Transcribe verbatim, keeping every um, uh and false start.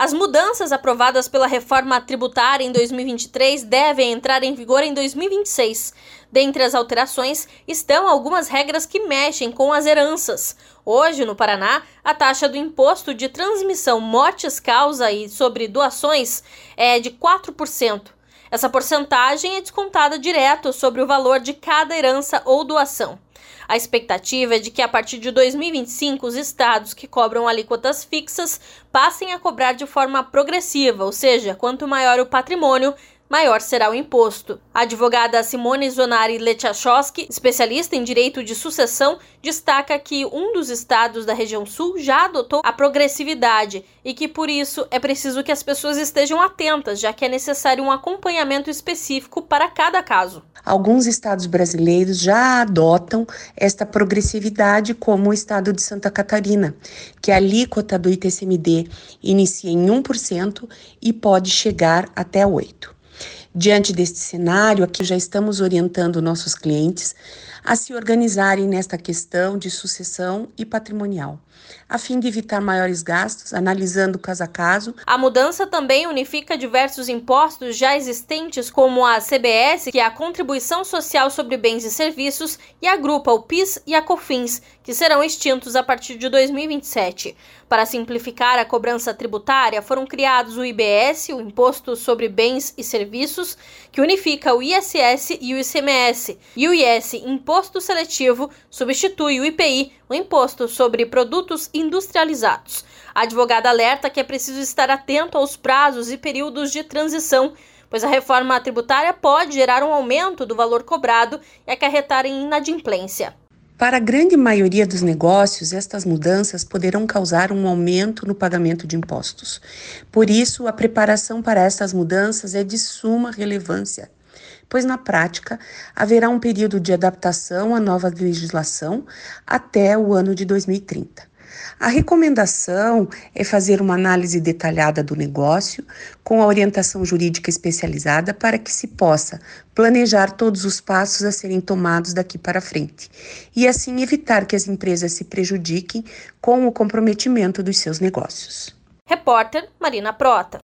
As mudanças aprovadas pela reforma tributária em dois mil e vinte e três devem entrar em vigor em dois mil e vinte e seis. Dentre as alterações estão algumas regras que mexem com as heranças. Hoje, no Paraná, a taxa do imposto de transmissão mortes-causa e sobre doações é de quatro por cento. Essa porcentagem é descontada direto sobre o valor de cada herança ou doação. A expectativa é de que a partir de dois mil e vinte e cinco os estados que cobram alíquotas fixas passem a cobrar de forma progressiva, ou seja, quanto maior o patrimônio, maior será o imposto. A advogada Simone Zonari Lechachowski, especialista em direito de sucessão, destaca que um dos estados da região sul já adotou a progressividade e que, por isso, é preciso que as pessoas estejam atentas, já que é necessário um acompanhamento específico para cada caso. Alguns estados brasileiros já adotam esta progressividade, como o estado de Santa Catarina, que a alíquota do I T C M D inicia em um por cento e pode chegar até oito por cento. Diante deste cenário, aqui já estamos orientando nossos clientes a se organizarem nesta questão de sucessão e patrimonial, a fim de evitar maiores gastos, analisando caso a caso. A mudança também unifica diversos impostos já existentes, como a C B S, que é a Contribuição Social sobre Bens e Serviços, e agrupa o PIS e a COFINS, que serão extintos a partir de dois mil e vinte e sete. Para simplificar a cobrança tributária, foram criados o I B S, o Imposto sobre Bens e Serviços, que unifica o I S S e o I C M S, e o I S, Imposto Seletivo, substitui o I P I, o Imposto sobre Produtos Industrializados. A advogada alerta que é preciso estar atento aos prazos e períodos de transição, pois a reforma tributária pode gerar um aumento do valor cobrado e acarretar em inadimplência. Para a grande maioria dos negócios, estas mudanças poderão causar um aumento no pagamento de impostos. Por isso, a preparação para estas mudanças é de suma relevância, pois na prática haverá um período de adaptação à nova legislação até o ano de dois mil e trinta. A recomendação é fazer uma análise detalhada do negócio, com a orientação jurídica especializada, para que se possa planejar todos os passos a serem tomados daqui para frente, e assim evitar que as empresas se prejudiquem com o comprometimento dos seus negócios. Repórter Marina Prota.